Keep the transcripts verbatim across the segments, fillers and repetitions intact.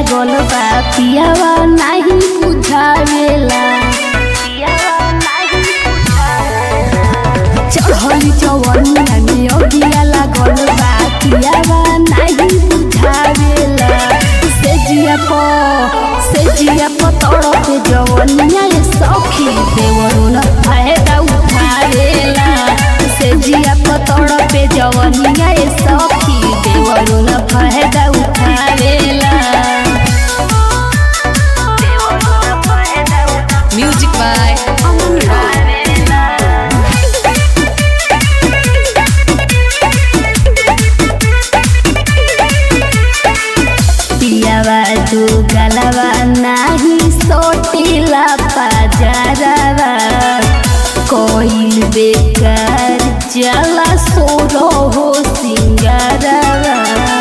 लागल बा पियावा नहीं बुझावेला चढ़ली जवनिया में अगिया लागल बा पियावा नहीं बुझावेला से जिया प से जिया प तड़प जवनिया ये सखी देवरो न फायदा उठावेला से जिया प तड़प जवनिया ये सखी देवरो न फायदा उठावेला। Music by Aman Roy. पियावा तू गलवा नाही सोटिला पाजरवा कोइल बेकार जला सोरो हो सिंगारवा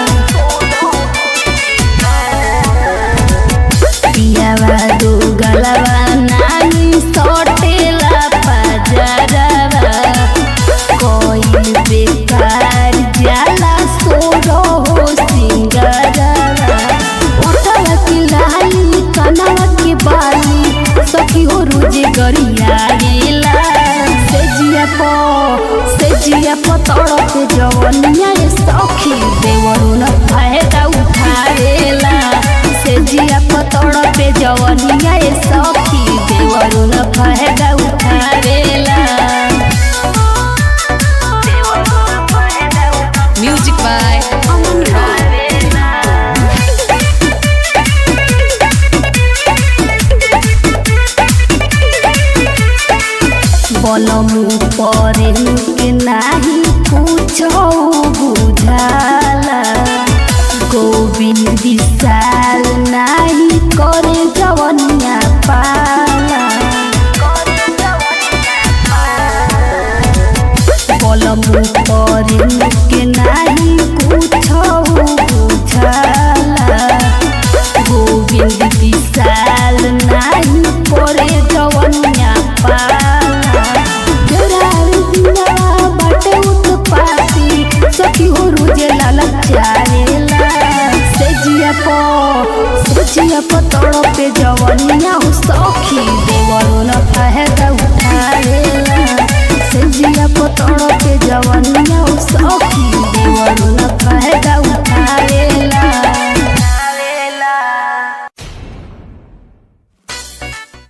पियावा तू गलवा नाही सोटिला पाजरवा कोइल बेकार जला सोरो हो सिंगारवा उठवा की लाली कनवा की बाली सखी हो रोजे गरिया गेला से जिया प से जिया प तड़प जवनिया ये सखी देवरो न फायदा उठावेला से जिया प तड़प जवनिया ये सखी देवरो न फायदा उठावेला। Music by Aman Roy. बलमु परे के नाही पूछो बुझाला गोविंद विशाल नाही करे जवनिया पाला बलमु परे के नाही पूछो बुझाला गोविंद विशाल नाही करे जवनिया पाला सखी हो रोजे लालचारेला से जिया प से जिया प तड़पे जवनिया हो सखी देवरो न फायदा उठावेला से जिया प तड़पे जवनिया हो सखी